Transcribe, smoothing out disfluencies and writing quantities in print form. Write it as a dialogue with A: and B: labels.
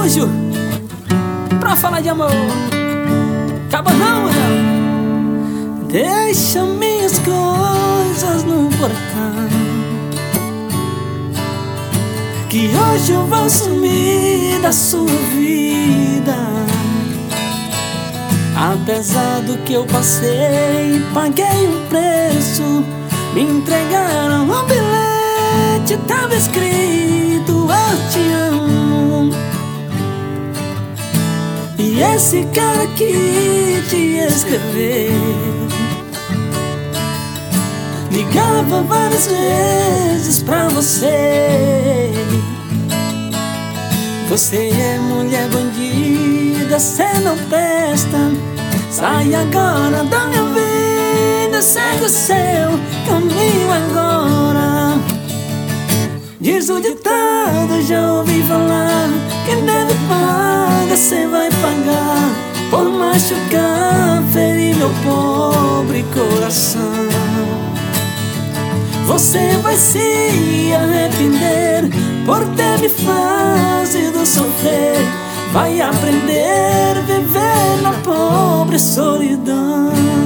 A: Araújo, pra falar de amor. Acaba não, não. Deixa minhas coisas no portão, que hoje eu vou sumir da sua vida. Apesar do que eu passei, paguei um preço. Me entregaram um bilhete, tava escrito eu te amo. E esse cara que te escreveu ligava várias vezes pra você. Você é mulher bandida, cê não presta. Sai agora da minha vida, segue o seu caminho agora. Diz o ditado, já ouvi falar, quem deve paga, cê vai pagar. Por machucar, ferir meu pobre coração. Você vai se arrepender por ter me fazido sofrer. Vai aprender a viver na pobre solidão.